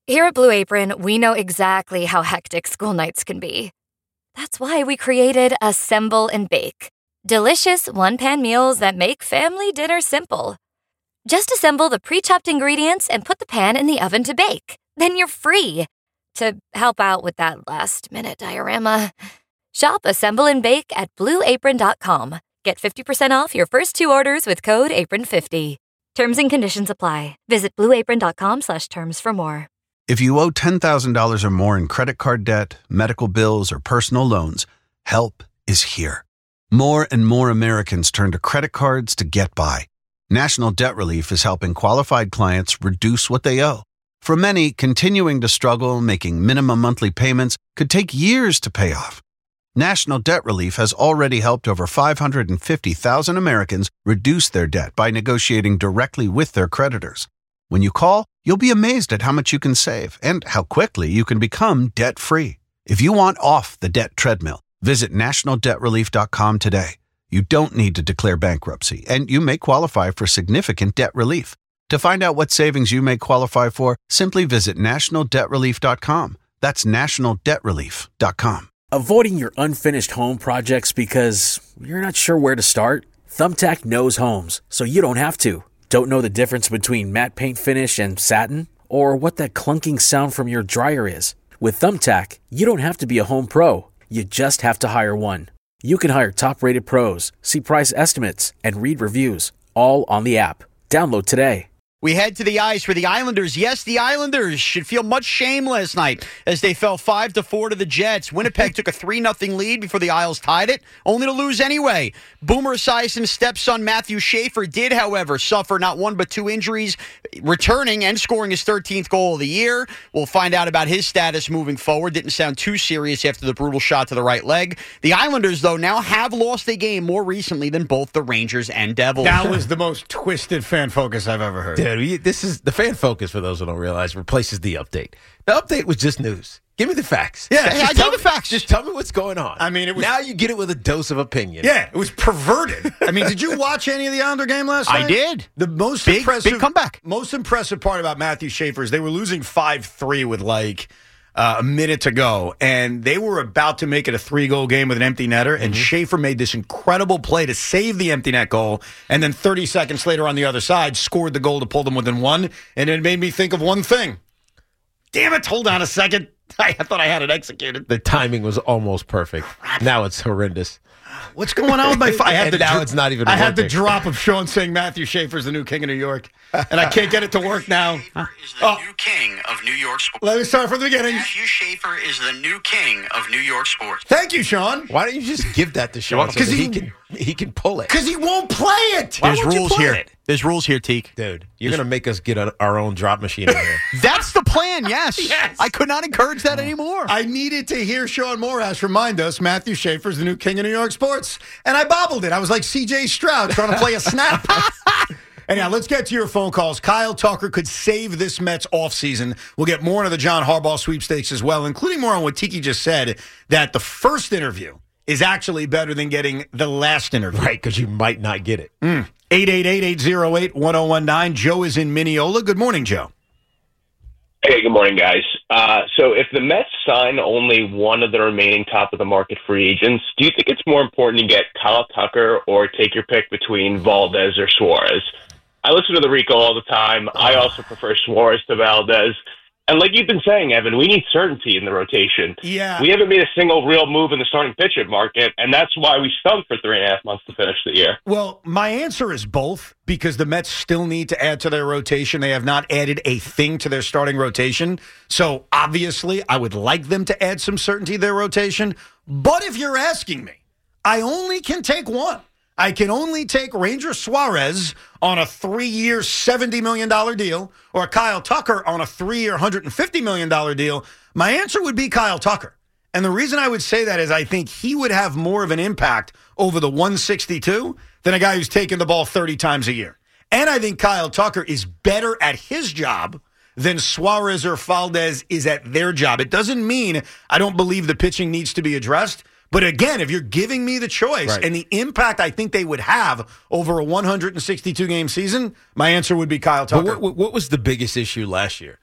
Here at Blue Apron, we know exactly how hectic school nights can be. That's why we created Assemble and Bake. Delicious one-pan meals that make family dinner simple. Just assemble the pre-chopped ingredients and put the pan in the oven to bake. Then you're free to help out with that last-minute diorama. Shop Assemble and Bake at BlueApron.com. Get 50% off your first 2 orders with code APRON50. Terms and conditions apply. Visit BlueApron.com/terms for more. If you owe $10,000 or more in credit card debt, medical bills, or personal loans, help is here. More and more Americans turn to credit cards to get by. National Debt Relief is helping qualified clients reduce what they owe. For many, continuing to struggle making minimum monthly payments could take years to pay off. National Debt Relief has already helped over 550,000 Americans reduce their debt by negotiating directly with their creditors. When you call, you'll be amazed at how much you can save and how quickly you can become debt-free. If you want off the debt treadmill, visit nationaldebtrelief.com today. You don't need to declare bankruptcy, and you may qualify for significant debt relief. To find out what savings you may qualify for, simply visit nationaldebtrelief.com. That's nationaldebtrelief.com. Avoiding your unfinished home projects because you're not sure where to start? Thumbtack knows homes, so you don't have to. Don't know the difference between matte paint finish and satin? Or what that clunking sound from your dryer is? With Thumbtack, you don't have to be a home pro. You just have to hire one. You can hire top-rated pros, see price estimates, and read reviews, all on the app. Download today. We head to the ice for the Islanders. Yes, the Islanders should feel much shame last night as they fell 5-4 to the Jets. Winnipeg took a 3-0 lead before the Isles tied it, only to lose anyway. Boomer Esiason's stepson Matthew Schaefer did, however, suffer not one but 2 injuries, returning and scoring his 13th goal of the year. We'll find out about his status moving forward. Didn't sound too serious after the brutal shot to the right leg. The Islanders, though, now have lost a game more recently than both the Rangers and Devils. That was the most twisted fan focus I've ever heard. Dude, this is the fan focus, for those who don't realize, replaces the update. The update was just news. Give me the facts. Yeah, I gave the facts. Just tell me what's going on. I mean, it was, now you get it with a dose of opinion. Yeah, it was perverted. I mean, did you watch any of the Islander game last night? I did. The most big comeback. Most impressive part about Matthew Schaefer is they were losing 5-3 with like a minute to go, and they were about to make it a 3-goal game with an empty netter, and Schaefer made this incredible play to save the empty net goal, and then 30 seconds later on the other side scored the goal to pull them within one, and it made me think of one thing. Damn it, hold on a second. I thought I had it executed. The timing was almost perfect. Now it's horrendous. What's going on with my phone? It's not even I working. had the drop of Sean saying Matthew Schaefer's the new king of New York, and I can't get it to work now. Schaefer is the new king of New York sports. Let me start from the beginning. Matthew Schaefer is the new king of New York sports. Thank you, Sean. Why don't you just give that to Sean so that he can pull it? Because he won't play it. There's rules here. There's rules here, Teak. Dude, you're going to make us get our own drop machine in here. That's the plan, yes. Yes. I could not encourage that anymore. I needed to hear Sean Morash remind us Matthew Schaefer's the new king of New York sports. And I bobbled it. I was like C.J. Stroud trying to play a snap. Anyhow, let's get to your phone calls. Kyle Tucker could save this Mets offseason. We'll get more into the John Harbaugh sweepstakes as well, including more on what Tiki just said, that the first interview is actually better than getting the last interview. Right, because you might not get it. 888-808-1019. Joe is in Mineola. Good morning, Joe. Hey, good morning, guys. So if the Mets sign only one of the remaining top-of-the-market free agents, do you think it's more important to get Kyle Tucker or take your pick between Valdez or Suarez? I listen to the Rico all the time. I also prefer Suarez to Valdez. And like you've been saying, Evan, we need certainty in the rotation. Yeah. We haven't made a single real move in the starting pitcher market, and that's why we stunk for 3.5 months to finish the year. Well, my answer is both, because the Mets still need to add to their rotation. They have not added a thing to their starting rotation. So, obviously, I would like them to add some certainty to their rotation. But if you're asking me, I only can take one. I can only take Ranger Suarez on a 3-year, $70 million deal or Kyle Tucker on a 3-year, $150 million deal. My answer would be Kyle Tucker. And the reason I would say that is I think he would have more of an impact over the 162 than a guy who's taking the ball 30 times a year. And I think Kyle Tucker is better at his job than Suarez or Valdez is at their job. It doesn't mean I don't believe the pitching needs to be addressed. But again, if you're giving me the choice and the impact I think they would have over a 162-game season, my answer would be Kyle Tucker. But what was the biggest issue last year?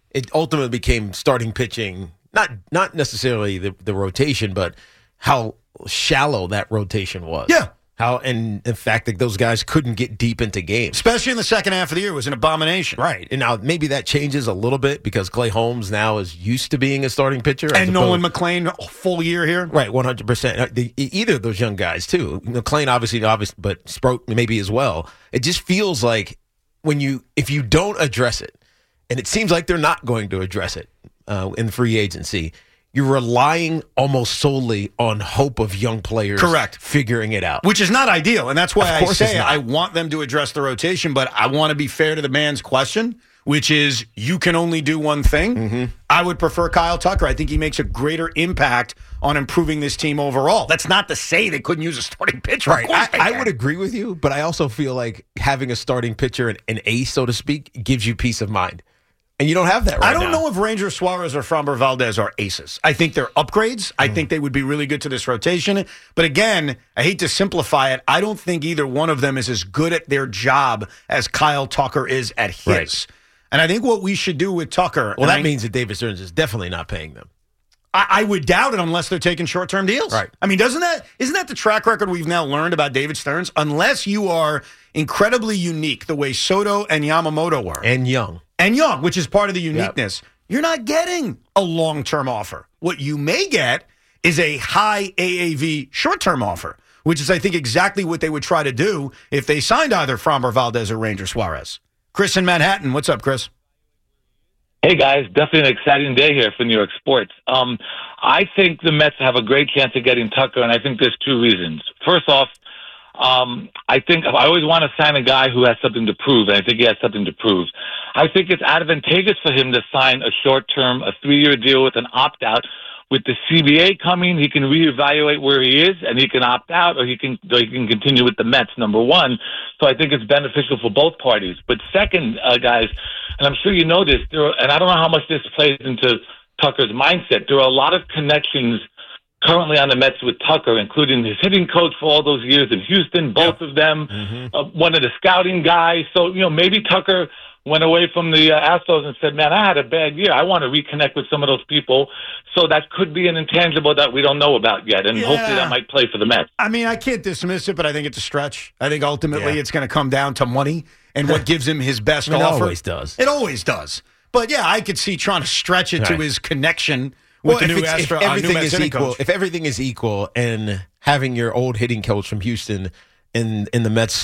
it ultimately became starting pitching, not necessarily the rotation, but how shallow that rotation was. Yeah. And the fact that those guys couldn't get deep into games. Especially in the second half of the year, it was an abomination. Right. And now maybe that changes a little bit because Clay Holmes now is used to being a starting pitcher. And Nolan McLean, full year here. Right, 100%. Either of those young guys, too. McLean, obviously, but Sproat maybe as well. It just feels like if you don't address it, and it seems like they're not going to address it in free agency, you're relying almost solely on hope of young players figuring it out. Which is not ideal, and that's why I say I want them to address the rotation, but I want to be fair to the man's question, which is you can only do one thing. Mm-hmm. I would prefer Kyle Tucker. I think he makes a greater impact on improving this team overall. That's not to say they couldn't use a starting pitcher. Right. I would agree with you, but I also feel like having a starting pitcher, an ace, so to speak, gives you peace of mind. And you don't have that right now. I don't know if Ranger Suarez or Framber Valdez are aces. I think they're upgrades. I think they would be really good to this rotation. But again, I hate to simplify it. I don't think either one of them is as good at their job as Kyle Tucker is at his. Right. And I think what we should do with Tucker... Well, that means that David Stearns is definitely not paying them. I would doubt it unless they're taking short-term deals. Right. I mean, isn't that the track record we've now learned about David Stearns? Unless you are incredibly unique the way Soto and Yamamoto were. And young, which is part of the uniqueness. Yep. You're not getting a long-term offer. What you may get is a high AAV short-term offer, which is, I think, exactly what they would try to do if they signed either Framber Valdez or Ranger Suarez. Chris in Manhattan. What's up, Chris? Hey, guys. Definitely an exciting day here for New York sports. I think the Mets have a great chance of getting Tucker, and I think there's two reasons. First off, I think I always want to sign a guy who has something to prove, and I think he has something to prove. I think it's advantageous for him to sign a short-term, a 3-year deal with an opt-out. With the CBA coming, he can reevaluate where he is, and he can opt out, or he can continue with the Mets, number one. So I think it's beneficial for both parties. But second, guys, and I'm sure you know this, and I don't know how much this plays into Tucker's mindset, there are a lot of connections currently on the Mets with Tucker, including his hitting coach for all those years in Houston, both of them, one of the scouting guys. So, maybe Tucker went away from the Astros and said, man, I had a bad year. I want to reconnect with some of those people. So that could be an intangible that we don't know about yet, and hopefully that might play for the Mets. I mean, I can't dismiss it, but I think it's a stretch. I think ultimately it's going to come down to money and what gives him his best offer. It always does. It always does. But, I could see trying to stretch it to his connection with the new Astros. If everything is equal and having your old hitting coach from Houston in the Mets,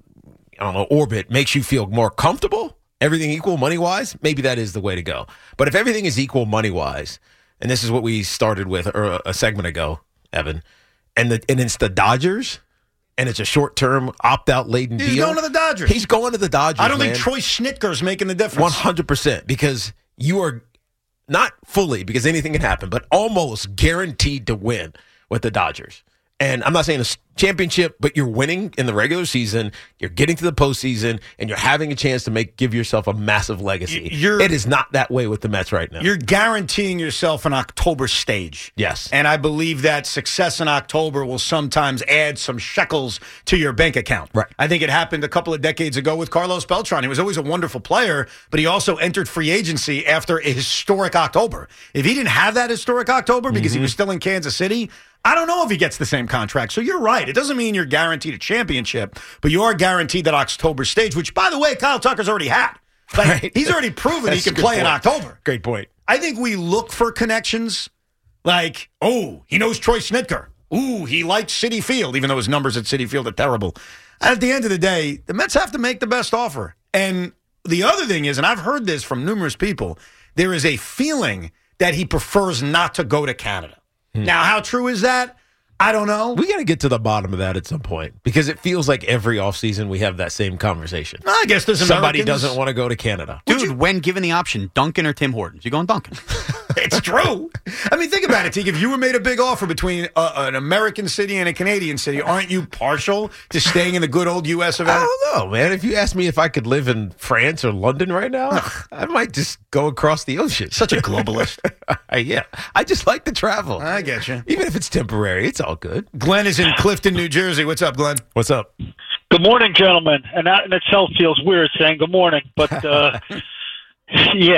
orbit makes you feel more comfortable, everything equal money-wise, maybe that is the way to go. But if everything is equal money-wise, and this is what we started with a segment ago, Evan, and it's the Dodgers, and it's a short-term opt-out laden deal. He's going to the Dodgers. He's going to the Dodgers, I don't think Troy Snitker's making the difference. 100%, because you are not fully, because anything can happen, but almost guaranteed to win with the Dodgers. And I'm not saying a championship, but you're winning in the regular season, you're getting to the postseason, and you're having a chance to give yourself a massive legacy. It is not that way with the Mets right now. You're guaranteeing yourself an October stage. Yes. And I believe that success in October will sometimes add some shekels to your bank account. Right. I think it happened a couple of decades ago with Carlos Beltran. He was always a wonderful player, but he also entered free agency after a historic October. If he didn't have that historic October because he was still in Kansas City, I don't know if he gets the same contract. So you're right. It doesn't mean you're guaranteed a championship, but you are guaranteed that October stage, which, by the way, Kyle Tucker's already had. He's already proven he can play in October. Great point. I think we look for connections like, he knows Troy Snitker. He likes Citi Field, even though his numbers at Citi Field are terrible. At the end of the day, the Mets have to make the best offer. And the other thing is, and I've heard this from numerous people, there is a feeling that he prefers not to go to Canada. Now, how true is that? I don't know. We got to get to the bottom of that at some point because it feels like every offseason we have that same conversation. I guess there's somebody doesn't want to go to Canada. Dude, when given the option, Duncan or Tim Hortons? You're going Duncan. It's true. I mean, think about it, Teague. If you were made a big offer between an American city and a Canadian city, aren't you partial to staying in the good old U.S. of A? I don't know, man. If you asked me if I could live in France or London right now, I might just go across the ocean. Such a globalist. Yeah. I just like to travel. I get you. Even if it's temporary, it's all good. Glenn is in Clifton, New Jersey. What's up, Glenn? What's up? Good morning, gentlemen. And that in itself feels weird saying good morning, but yeah.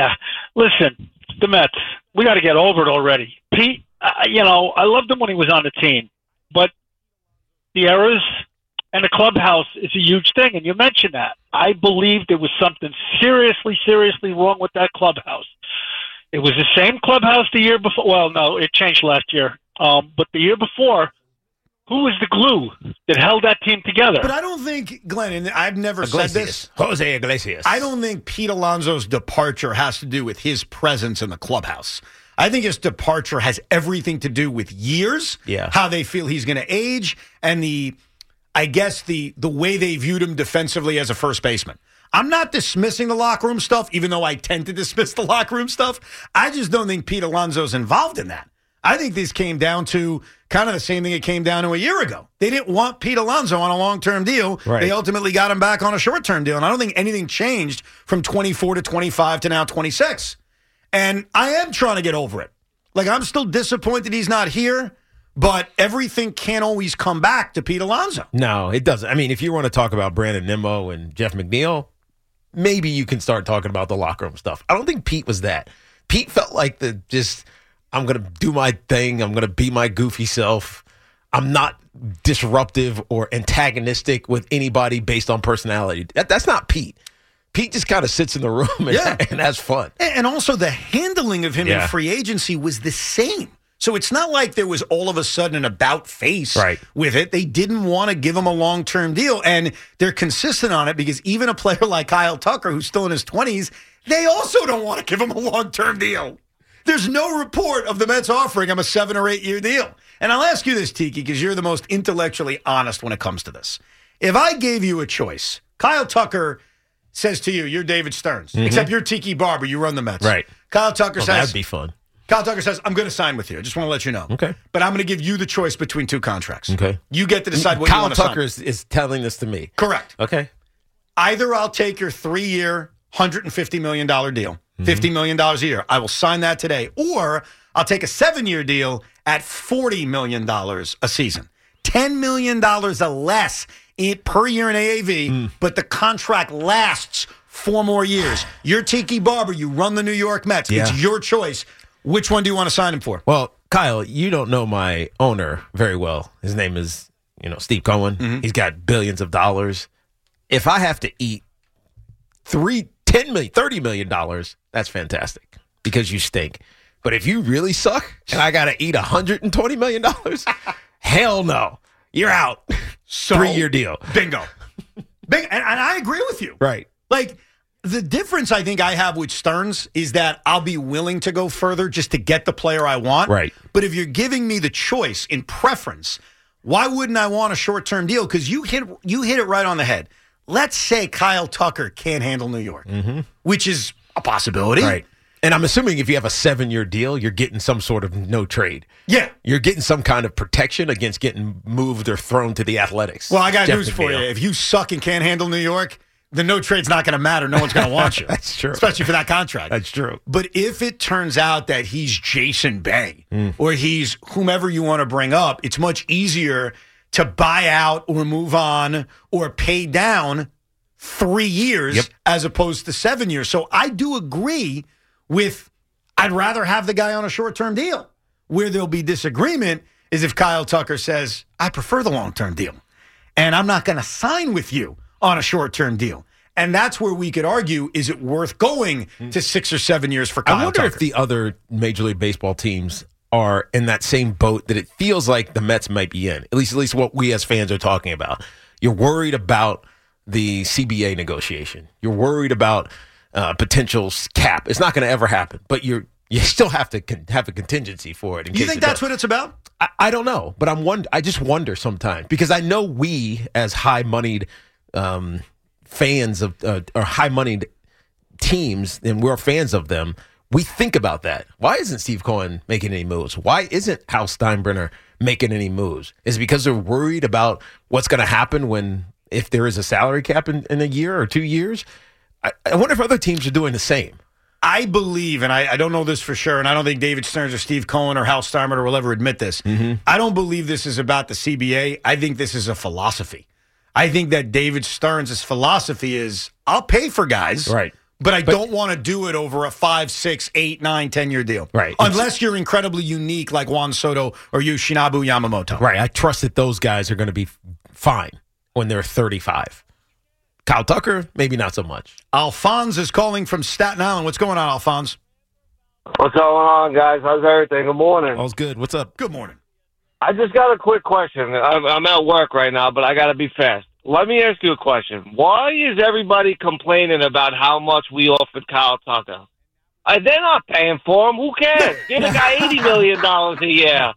Listen, the Mets, we got to get over it already. Pete, I loved him when he was on the team, but the errors and the clubhouse is a huge thing, and you mentioned that. I believe there was something seriously wrong with that clubhouse. It was the same clubhouse the year before. Well, no, it changed last year. But the year before, who was the glue that held that team together? But I don't think, Glenn, and I've never said this. Jose Iglesias. I don't think Pete Alonso's departure has to do with his presence in the clubhouse. I think his departure has everything to do with years, how they feel he's going to age, and the way they viewed him defensively as a first baseman. I'm not dismissing the locker room stuff, even though I tend to dismiss the locker room stuff. I just don't think Pete Alonso's involved in that. I think this came down to kind of the same thing it came down to a year ago. They didn't want Pete Alonso on a long-term deal. Right. They ultimately got him back on a short-term deal, and I don't think anything changed from 24 to 25 to now 26. And I am trying to get over it. Like, I'm still disappointed he's not here, but everything can't always come back to Pete Alonso. No, it doesn't. I mean, if you want to talk about Brandon Nimmo and Jeff McNeil, maybe you can start talking about the locker room stuff. I don't think Pete was that. Pete felt like I'm going to do my thing. I'm going to be my goofy self. I'm not disruptive or antagonistic with anybody based on personality. That's not Pete. Pete just kind of sits in the room and has fun. And also the handling of him in free agency was the same. So it's not like there was all of a sudden an about face with it. They didn't want to give him a long-term deal, and they're consistent on it because even a player like Kyle Tucker, who's still in his 20s, they also don't want to give him a long-term deal. There's no report of the Mets offering him a 7 or 8 year deal. And I'll ask you this, Tiki, because you're the most intellectually honest when it comes to this. If I gave you a choice, Kyle Tucker says to you, you're David Stearns, except you're Tiki Barber, you run the Mets. Right. Kyle Tucker says, that'd be fun. Kyle Tucker says, I'm going to sign with you. I just want to let you know. Okay. But I'm going to give you the choice between 2 contracts. Okay. You get to decide what you want to sign. Kyle Tucker is telling this to me. Correct. Okay. Either I'll take your 3-year, $150 million deal, $50 million a year. I will sign that today. Or I'll take a 7-year deal at $40 million a season. $10 million less per year in AAV, but the contract lasts 4 more years. You're Tiki Barber. You run the New York Mets. Yeah. It's your choice. Which one do you want to sign him for? Well, Kyle, you don't know my owner very well. His name is, Steve Cohen. He's got billions of dollars. If I have to eat $10 million, $30 million, that's fantastic because you stink. But if you really suck and I got to eat $120 million, hell no. You're out. So, 3-year deal. Bingo. And I agree with you. Right. Like, the difference I think I have with Stearns is that I'll be willing to go further just to get the player I want. Right. But if you're giving me the choice in preference, why wouldn't I want a short-term deal? Because you hit it right on the head. Let's say Kyle Tucker can't handle New York, which is a possibility. Right. And I'm assuming if you have a 7-year deal, you're getting some sort of no trade. Yeah. You're getting some kind of protection against getting moved or thrown to the Athletics. Well, I got news for you. If you suck and can't handle New York, the no trade's not going to matter. No one's going to want you. That's true. Especially for that contract. That's true. But if it turns out that he's Jason Bay or he's whomever you want to bring up, it's much easier to buy out or move on or pay down 3 years as opposed to 7 years. So I do agree with I'd rather have the guy on a short-term deal. Where there'll be disagreement is if Kyle Tucker says, I prefer the long-term deal, and I'm not going to sign with you on a short-term deal. And that's where we could argue, is it worth going to 6 or 7 years for Kyle Tucker? I wonder if the other Major League Baseball teams are in that same boat that it feels like the Mets might be in, at least what we as fans are talking about. You're worried about the CBA negotiation. You're worried about potential cap. It's not going to ever happen, but you still have to have a contingency for it. You think that's what it's about? I don't know, but I just wonder sometimes because I know we as high-moneyed fans of or high-moneyed teams, and we're fans of them. We think about that. Why isn't Steve Cohen making any moves? Why isn't Hal Steinbrenner making any moves? Is it because they're worried about what's going to happen if there is a salary cap in a year or 2 years? I wonder if other teams are doing the same. I believe, and I don't know this for sure, and I don't think David Stearns or Steve Cohen or Hal Steinbrenner will ever admit this. I don't believe this is about the CBA. I think this is a philosophy. I think that David Stearns' philosophy is, I'll pay for guys, right, But I don't want to do it over a 5, 6, 8, 9, 10-year deal. Right. Unless you're incredibly unique like Juan Soto or Yoshinobu Yamamoto. Right. I trust that those guys are going to be fine when they're 35. Kyle Tucker, maybe not so much. Alphonse is calling from Staten Island. What's going on, Alphonse? What's going on, guys? How's everything? Good morning. All's good. What's up? Good morning. I just got a quick question. I'm at work right now, but I got to be fast. Let me ask you a question. Why is everybody complaining about how much we offered Kyle Tucker? They're not paying for him. Who cares? Give the guy $80 million a year.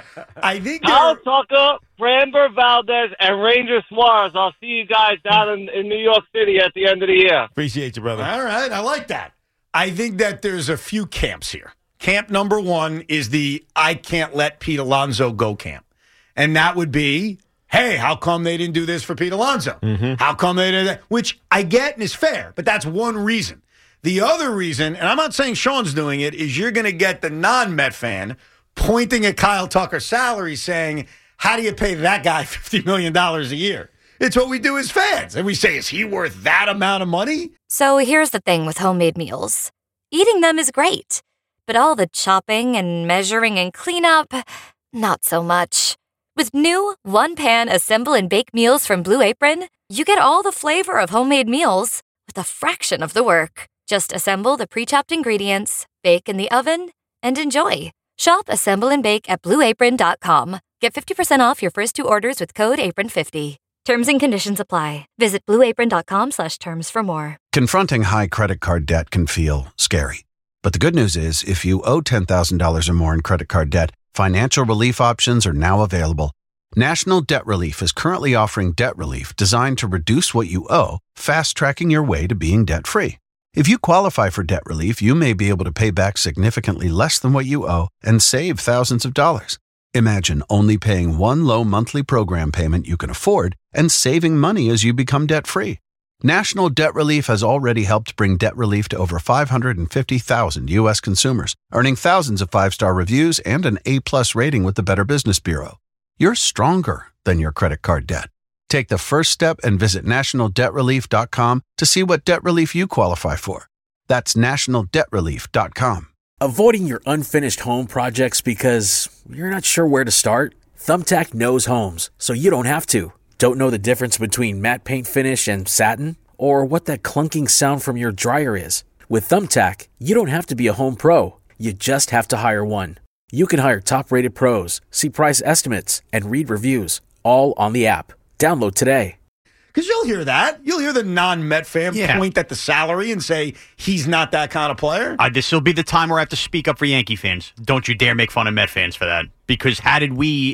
I think Kyle Tucker, Framber Valdez, and Ranger Suarez. I'll see you guys down in New York City at the end of the year. Appreciate you, brother. All right. I like that. I think that there's a few camps here. Camp number one is the I can't let Pete Alonso go camp. And that would be, hey, how come they didn't do this for Pete Alonso? How come they did that? Which I get and is fair, but that's one reason. The other reason, and I'm not saying Sean's doing it, is you're going to get the non-Met fan pointing at Kyle Tucker's salary saying, how do you pay that guy $50 million a year? It's what we do as fans. And we say, is he worth that amount of money? So here's the thing with homemade meals. Eating them is great, but all the chopping and measuring and cleanup, not so much. With new one-pan assemble and bake meals from Blue Apron, you get all the flavor of homemade meals with a fraction of the work. Just assemble the pre-chopped ingredients, bake in the oven, and enjoy. Shop Assemble and Bake at BlueApron.com. Get 50% off your first 2 orders with code APRON50. Terms and conditions apply. Visit BlueApron.com/terms for more. Confronting high credit card debt can feel scary. But the good news is, if you owe $10,000 or more in credit card debt, financial relief options are now available. National Debt Relief is currently offering debt relief designed to reduce what you owe, fast-tracking your way to being debt-free. If you qualify for debt relief, you may be able to pay back significantly less than what you owe and save thousands of dollars. Imagine only paying one low monthly program payment you can afford and saving money as you become debt-free. National Debt Relief has already helped bring debt relief to over 550,000 U.S. consumers, earning thousands of 5-star reviews and an A+ rating with the Better Business Bureau. You're stronger than your credit card debt. Take the first step and visit nationaldebtrelief.com to see what debt relief you qualify for. That's nationaldebtrelief.com. Avoiding your unfinished home projects because you're not sure where to start? Thumbtack knows homes, so you don't have to. Don't know the difference between matte paint finish and satin? Or what that clunking sound from your dryer is? With Thumbtack, you don't have to be a home pro. You just have to hire one. You can hire top-rated pros, see price estimates, and read reviews, all on the app. Download today. Because you'll hear that. You'll hear the non-Met fan point at the salary and say he's not that kind of player. This will be the time where I have to speak up for Yankee fans. Don't you dare make fun of Met fans for that. Because how did we,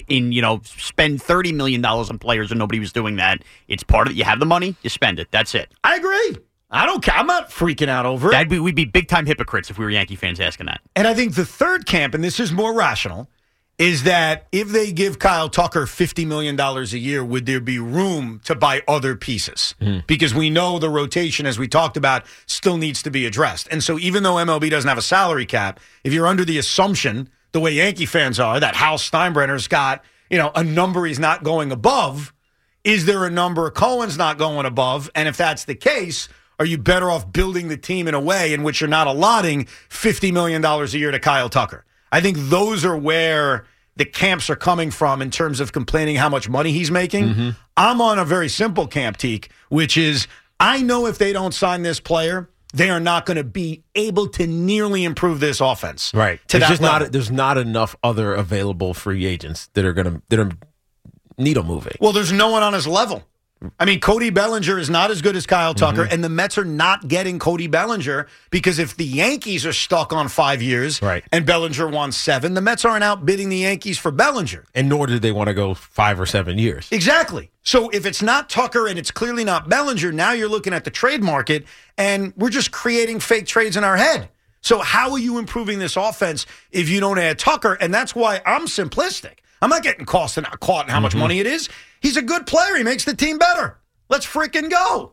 spend $30 million on players and nobody was doing that? It's part of it. You have the money, you spend it. That's it. I agree. I don't care. I'm not freaking out over it. We'd be big-time hypocrites if we were Yankee fans asking that. And I think the third camp, and this is more rational, is that if they give Kyle Tucker $50 million a year, would there be room to buy other pieces? Because we know the rotation, as we talked about, still needs to be addressed. And so even though MLB doesn't have a salary cap, if you're under the assumption, the way Yankee fans are, that Hal Steinbrenner's got, a number he's not going above, is there a number Cohen's not going above? And if that's the case, are you better off building the team in a way in which you're not allotting $50 million a year to Kyle Tucker? I think those are where the camps are coming from in terms of complaining how much money he's making. I'm on a very simple camp, Teak, which is I know if they don't sign this player, they are not going to be able to nearly improve this offense. Right. There's not enough other available free agents that are needle moving. Well, there's no one on his level. I mean, Cody Bellinger is not as good as Kyle Tucker, and the Mets are not getting Cody Bellinger because if the Yankees are stuck on 5 years and Bellinger wants 7, the Mets aren't outbidding the Yankees for Bellinger. And nor did they want to go 5 or 7 years. Exactly. So if it's not Tucker and it's clearly not Bellinger, now you're looking at the trade market, and we're just creating fake trades in our head. So how are you improving this offense if you don't add Tucker? And that's why I'm simplistic. I'm not getting caught in how much money it is. He's a good player. He makes the team better. Let's freaking go.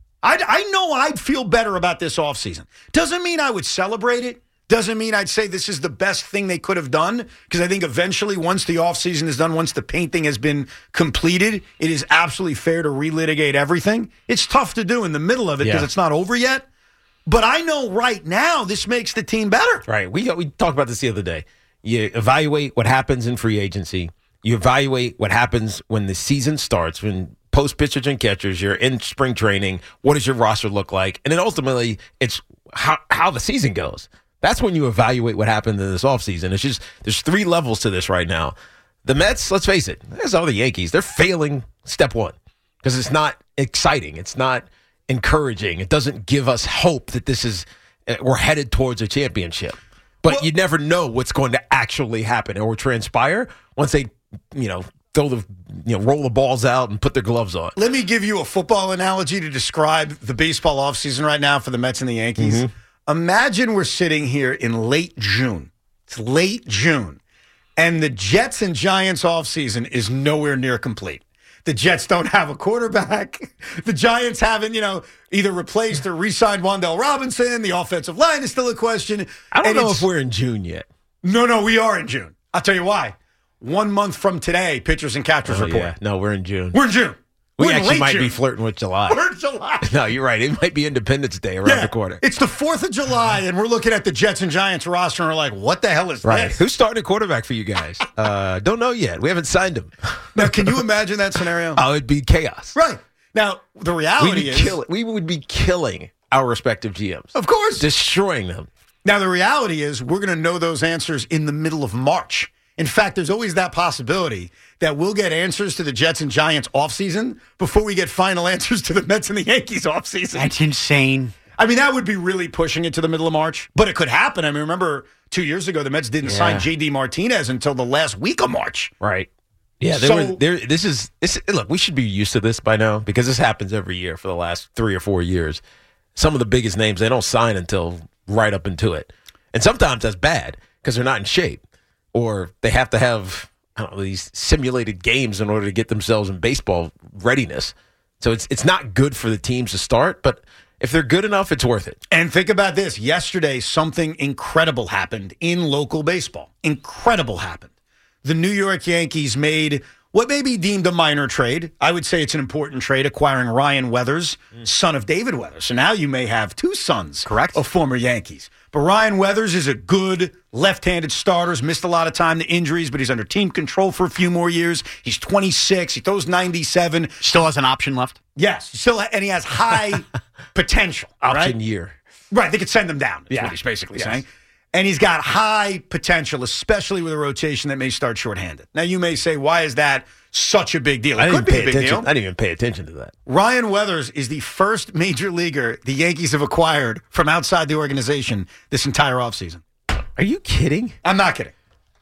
I know I'd feel better about this offseason. Doesn't mean I would celebrate it. Doesn't mean I'd say this is the best thing they could have done, because I think eventually once the offseason is done, once the painting has been completed, it is absolutely fair to relitigate everything. It's tough to do in the middle of it because it's not over yet. But I know right now this makes the team better. Right. We talked about this the other day. You evaluate what happens in free agency. You evaluate what happens when the season starts, when post pitchers and catchers, you're in spring training. What does your roster look like? And then ultimately, it's how the season goes. That's when you evaluate what happened in this offseason. It's just there's 3 levels to this right now. The Mets, let's face it, as all the Yankees, they're failing step 1 because it's not exciting. It's not encouraging. It doesn't give us hope that we're headed towards a championship. But you never know what's going to actually happen or transpire once they, roll the balls out and put their gloves on. Let me give you a football analogy to describe the baseball offseason right now for the Mets and the Yankees. Imagine we're sitting here in late June. It's late June. And the Jets and Giants offseason is nowhere near complete. The Jets don't have a quarterback. The Giants haven't, either replaced or re-signed Wan'Dale Robinson. The offensive line is still a question. I don't know if we're in June yet. No, we are in June. I'll tell you why. 1 month from today, pitchers and catchers report. Yeah. No, we're in June. We're in June. We actually might be flirting with July. We're in July. No, you're right. It might be Independence Day around the corner. It's the 4th of July, and we're looking at the Jets and Giants roster, and we're like, what the hell is this? Who's starting a quarterback for you guys? Don't know yet. We haven't signed him. Now, can you imagine that scenario? Oh, it'd be chaos. Right. Now, the reality is... we would be killing our respective GMs. Of course. Destroying them. Now, the reality is we're going to know those answers in the middle of March. In fact, there's always that possibility that we'll get answers to the Jets and Giants offseason before we get final answers to the Mets and the Yankees offseason. That's insane. I mean, that would be really pushing it to the middle of March, but it could happen. I mean, remember 2 years ago, the Mets didn't sign J.D. Martinez until the last week of March. Right. Yeah, look, we should be used to this by now because this happens every year for the last 3 or 4 years. Some of the biggest names, they don't sign until right up into it. And sometimes that's bad because they're not in shape. Or they have to have these simulated games in order to get themselves in baseball readiness. So it's not good for the teams to start, but if they're good enough, it's worth it. And think about this. Yesterday, something incredible happened in local baseball. Incredible happened. The New York Yankees made what may be deemed a minor trade. I would say it's an important trade, acquiring Ryan Weathers, son of David Weathers. So now you may have 2 sons of former Yankees. But Ryan Weathers is a good left-handed starter. He's missed a lot of time to injuries, but he's under team control for a few more years. He's 26. He throws 97. Still has an option left? Yes. And he has high potential. Option year. Right. They could send him down. That's what he's basically saying. And he's got high potential, especially with a rotation that may start shorthanded. Now, you may say, why is that such a big deal? It could be a big deal. I didn't even pay attention to that. Ryan Weathers is the first major leaguer the Yankees have acquired from outside the organization this entire offseason. Are you kidding? I'm not kidding.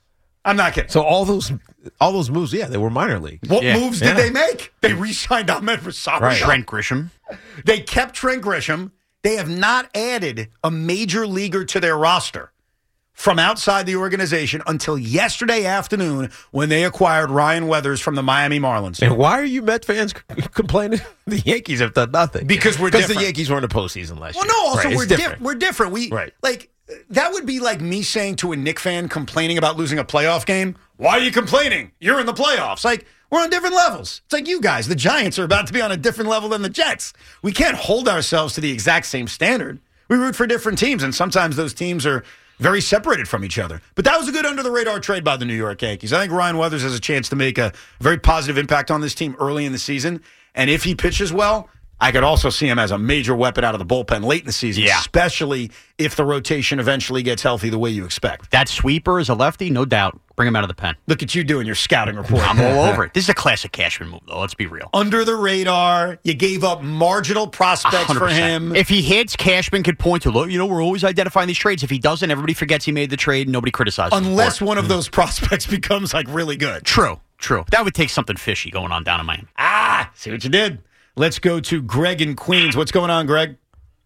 So all those moves, they were minor league. What moves did they make? They re-signed Ahmed Rosario. Right. Trent Grisham. They kept Trent Grisham. They have not added a major leaguer to their roster from outside the organization until yesterday afternoon when they acquired Ryan Weathers from the Miami Marlins. And why are you Met fans complaining the Yankees have done nothing? Because we're different. Because the Yankees were in the postseason last year. Well, no, also we're different. We're different. That would be like me saying to a Knicks fan complaining about losing a playoff game, why are you complaining? You're in the playoffs. Like, we're on different levels. It's like you guys. The Giants are about to be on a different level than the Jets. We can't hold ourselves to the exact same standard. We root for different teams, and sometimes those teams are very separated from each other. But that was a good under-the-radar trade by the New York Yankees. I think Ryan Weathers has a chance to make a very positive impact on this team early in the season. And if he pitches well, I could also see him as a major weapon out of the bullpen late in the season, especially if the rotation eventually gets healthy the way you expect. That sweeper is a lefty, no doubt. Bring him out of the pen. Look at you doing your scouting report. I'm all over it. This is a classic Cashman move, though. Let's be real. Under the radar, you gave up marginal prospects 100%. For him. If he hits, Cashman could point to, look, we're always identifying these trades. If he doesn't, everybody forgets he made the trade and nobody criticizes him. Unless one of those prospects becomes, really good. True. That would take something fishy going on down in Miami. See what you did. Let's go to Greg in Queens. What's going on, Greg?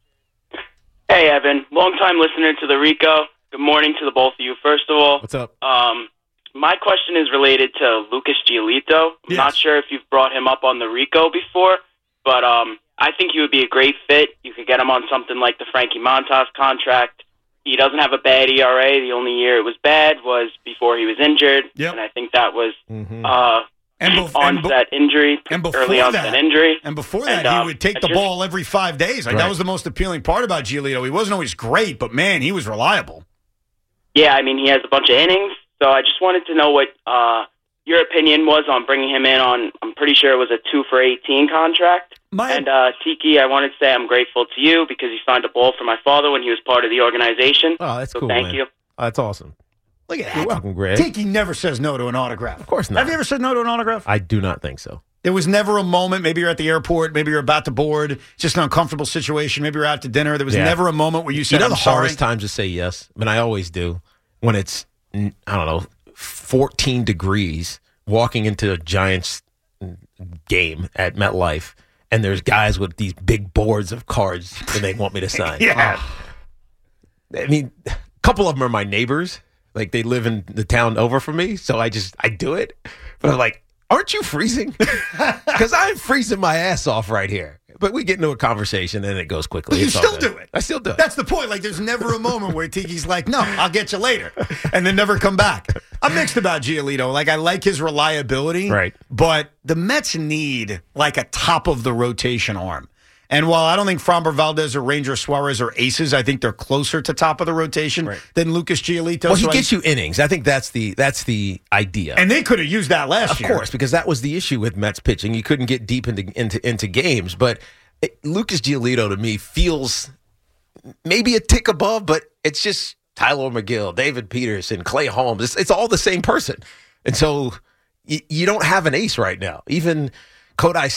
Hey, Evan. Long-time listener to the Rico. Good morning to the both of you. First of all, what's up? My question is related to Lucas Giolito. I'm not sure if you've brought him up on the Rico before, but I think he would be a great fit. You could get him on something like the Frankie Montas contract. He doesn't have a bad ERA. The only year it was bad was before he was injured, and I think that was onset injury, early onset injury. And before that, he would take the ball every 5 days. Like, that was the most appealing part about Giolito. He wasn't always great, but, man, he was reliable. Yeah, I mean, he has a bunch of innings. So I just wanted to know what your opinion was on bringing him in on, I'm pretty sure it was a 2 for $18 contract. And Tiki, I wanted to say I'm grateful to you because you signed a ball for my father when he was part of the organization. Oh, that's so cool. Thank man. you. Oh, that's awesome. Look at that. You're welcome, Greg. Tiki never says no to an autograph. Of course not. Have you ever said no to an autograph? I do not think so. There was never a moment, maybe you're at the airport, maybe you're about to board, just an uncomfortable situation, maybe you're out to dinner. There was never a moment where you said, the I'm sorry. hardest time to say yes? I mean, I always do. When it's, 14 degrees, walking into a Giants game at MetLife, and there's guys with these big boards of cards and they want me to sign. Yeah. I mean, a couple of them are my neighbors. Like, they live in the town over from me, so I do it. But I'm like, aren't you freezing? Because I'm freezing my ass off right here. But we get into a conversation, and it goes quickly. But you still do it. I still do it. That's the point. Like, there's never a moment where Tiki's like, no, I'll get you later, and then never come back. I'm mixed about Giolito. Like, I like his reliability. Right. But the Mets need, like, a top-of-the-rotation arm. And while I don't think Framber Valdez or Ranger Suarez are aces, I think they're closer to top of the rotation than Lucas Giolito. Well, he gets you innings. I think that's the idea. And they could have used that last year. Of course, because that was the issue with Mets pitching. You couldn't get deep into games. But Lucas Giolito, to me, feels maybe a tick above, but it's just Tyler McGill, David Peterson, Clay Holmes. It's all the same person. And so you don't have an ace right now. Even Kodai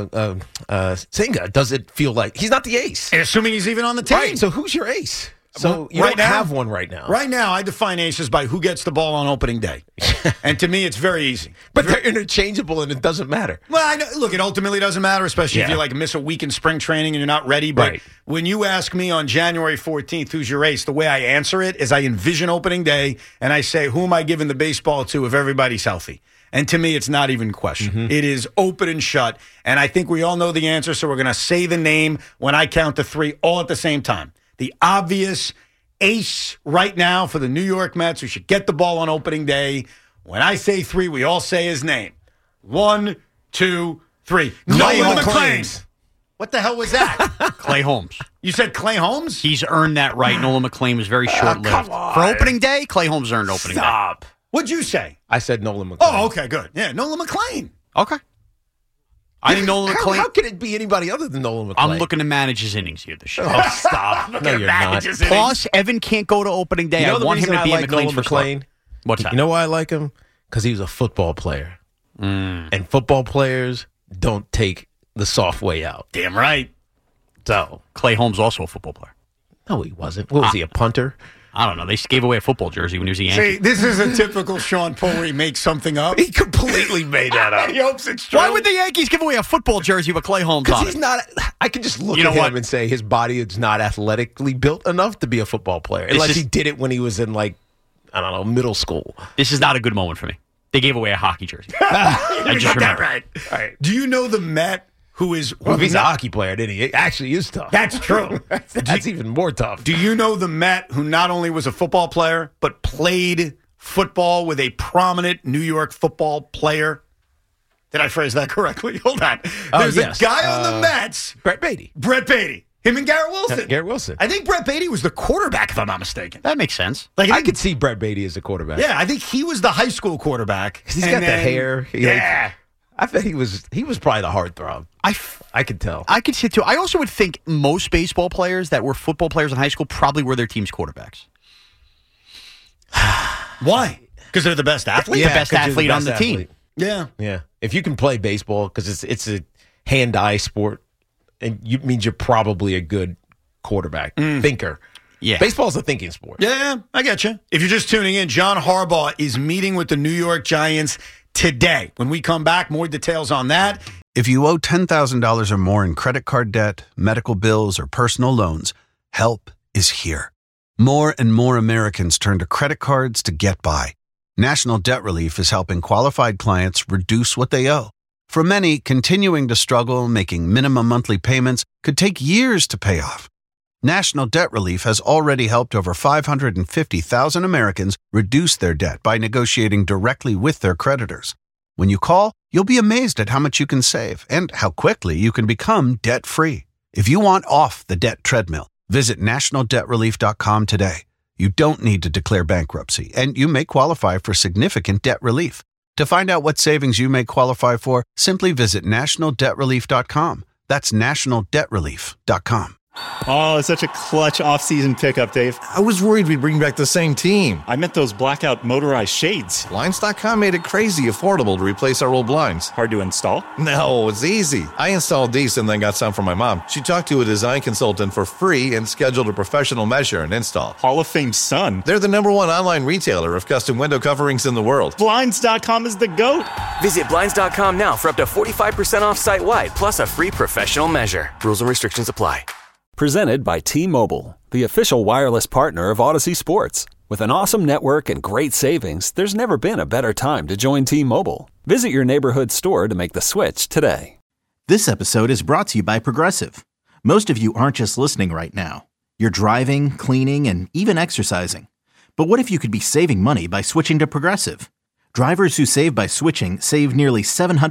Senga doesn't feel like he's not the ace. And assuming he's even on the team. Right, so who's your ace? So you don't have one right now. Right now, I define aces by who gets the ball on opening day. And to me, it's very easy. But they're interchangeable, and it doesn't matter. Well, I know, look, it ultimately doesn't matter, especially if you like miss a week in spring training and you're not ready. But when you ask me on January 14th, who's your ace, the way I answer it is I envision opening day, and I say, who am I giving the baseball to if everybody's healthy? And to me, it's not even a question. It is open and shut. And I think we all know the answer, so we're going to say the name when I count to 3 all at the same time. The obvious ace right now for the New York Mets who should get the ball on opening day. When I say 3, we all say his name. 1, 2, 3. Nolan McClain. What the hell was that? Clay Holmes. You said Clay Holmes? He's earned that right. Nolan McClain was very short-lived. For opening day, Clay Holmes earned opening day. What'd you say? I said Nolan McClain. Oh, okay, good. Yeah, Nolan McClain. Okay. I think Nolan McClain. How can it be anybody other than Nolan McClain? I'm looking to manage his innings here this year. Oh, stop. No, you're not. Plus, Evan can't go to opening day. You know I want him to be like in McClain's Nolan McClain? What's that? You know why I like him? Because he was a football player. And football players don't take the soft way out. Damn right. So, Clay Holmes also a football player. No, he wasn't. What was he, a punter? I don't know. They gave away a football jersey when he was a Yankee. See, this is a typical Sean Paul where he makes something up. He completely made that up. He hopes it's true. Why would the Yankees give away a football jersey with Clay Holmes on it? Because he's not. I can just look at him and say his body is not athletically built enough to be a football player. Unless he did it when he was in, like, I don't know, middle school. This is not a good moment for me. They gave away a hockey jersey. I just remember. Right. All right. Do you know the Met who is... Well, if he's a hockey player, then he actually is tough. That's true. That's even more tough. Do you know the Met who not only was a football player, but played football with a prominent New York football player? Did I phrase that correctly? Hold on. There's a guy on the Mets. Brett Beatty. Brett Beatty. Him and Garrett Wilson. Garrett Wilson. I think Brett Beatty was the quarterback, if I'm not mistaken. That makes sense. Like I could see Brett Beatty as a quarterback. Yeah, I think he was the high school quarterback. He's got the hair. Yeah. I bet he was probably the heartthrob. I could tell. I could see it too. I also would think most baseball players that were football players in high school probably were their team's quarterbacks. Why? Because they're the best athlete? Yeah, the best athlete on the team. Yeah. Yeah. If you can play baseball, because it's a hand-eye sport, and you means you're probably a good quarterback, thinker. Yeah. Baseball's a thinking sport. Yeah, I get you. If you're just tuning in, John Harbaugh is meeting with the New York Giants today. When we come back, more details on that. If you owe $10,000 or more in credit card debt, medical bills, or personal loans, help is here. More and more Americans turn to credit cards to get by. National Debt Relief is helping qualified clients reduce what they owe. For many, continuing to struggle making minimum monthly payments could take years to pay off. National Debt Relief has already helped over 550,000 Americans reduce their debt by negotiating directly with their creditors. When you call, You'll be amazed at how much you can save and how quickly you can become debt-free. If you want off the debt treadmill, visit nationaldebtrelief.com today. You don't need to declare bankruptcy, and you may qualify for significant debt relief. To find out what savings you may qualify for, simply visit nationaldebtrelief.com. That's nationaldebtrelief.com. Oh, it's such a clutch off-season pickup, Dave. I was worried we'd bring back the same team. I meant those blackout motorized shades. Blinds.com made it crazy affordable to replace our old blinds. Hard to install? No, it's easy. I installed these and then got some for my mom. She talked to a design consultant for free and scheduled a professional measure and install. Hall of Fame son. They're the #1 online retailer of custom window coverings in the world. Blinds.com is the GOAT. Visit Blinds.com now for up to 45% off site-wide, plus a free professional measure. Rules and restrictions apply. Presented by T-Mobile, the official wireless partner of Odyssey Sports. With an awesome network and great savings, there's never been a better time to join T-Mobile. Visit your neighborhood store to make the switch today. This episode is brought to you by Progressive. Most of you aren't just listening right now. You're driving, cleaning, and even exercising. But what if you could be saving money by switching to Progressive? Drivers who save by switching save nearly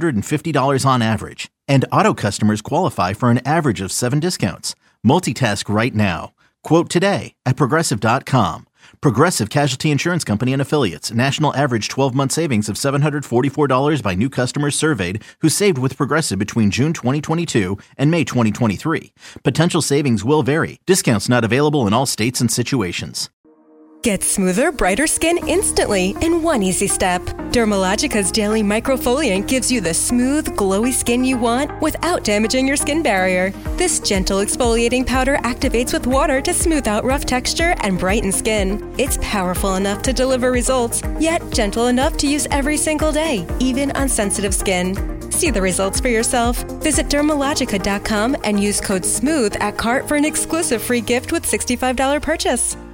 $750 on average. And auto customers qualify for an average of 7 discounts. Multitask right now. Quote today at Progressive.com. Progressive Casualty Insurance Company and Affiliates. National average 12-month savings of $744 by new customers surveyed who saved with Progressive between June 2022 and May 2023. Potential savings will vary. Discounts not available in all states and situations. Get smoother, brighter skin instantly in one easy step. Dermalogica's daily microfoliant gives you the smooth, glowy skin you want without damaging your skin barrier. This gentle exfoliating powder activates with water to smooth out rough texture and brighten skin. It's powerful enough to deliver results, yet gentle enough to use every single day, even on sensitive skin. See the results for yourself. Visit Dermalogica.com and use code SMOOTH at cart for an exclusive free gift with $65 purchase.